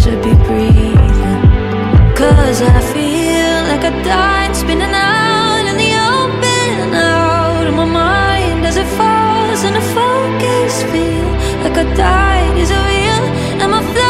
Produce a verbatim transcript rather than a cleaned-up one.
to be breathing. Cause I feel like I died, spinning out in the open, out of my mind as it falls into focus. Feel like I died, is it real? Am I flying?